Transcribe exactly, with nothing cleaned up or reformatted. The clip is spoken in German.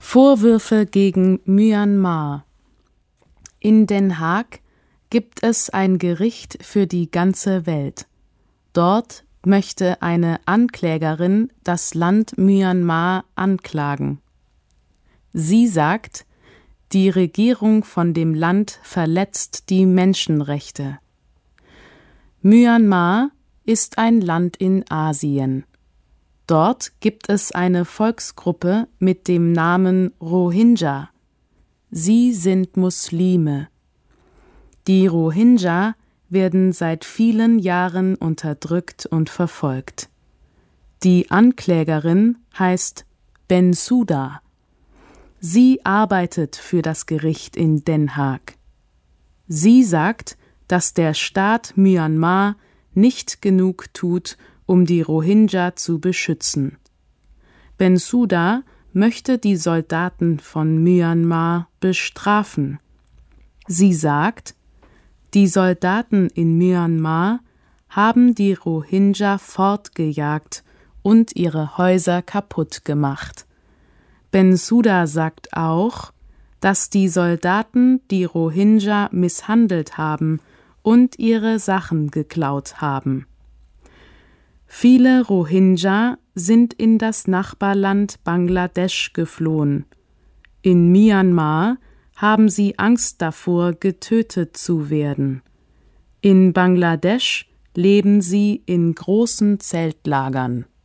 Vorwürfe gegen Myanmar. In Den Haag gibt es ein Gericht für die ganze Welt. Dort möchte eine Anklägerin das Land Myanmar anklagen. Sie sagt, die Regierung von dem Land verletzt die Menschenrechte. Myanmar ist ein Land in Asien. Dort gibt es eine Volksgruppe mit dem Namen Rohingya. Sie sind Muslime. Die Rohingya werden seit vielen Jahren unterdrückt und verfolgt. Die Anklägerin heißt Bensouda. Sie arbeitet für das Gericht in Den Haag. Sie sagt, dass der Staat Myanmar nicht genug tut, um die Rohingya zu beschützen. Bensouda möchte die Soldaten von Myanmar bestrafen. Sie sagt, die Soldaten in Myanmar haben die Rohingya fortgejagt und ihre Häuser kaputt gemacht. Bensouda sagt auch, dass die Soldaten die Rohingya misshandelt haben und ihre Sachen geklaut haben. Viele Rohingya sind in das Nachbarland Bangladesch geflohen. In Myanmar haben sie Angst davor, getötet zu werden. In Bangladesch leben sie in großen Zeltlagern.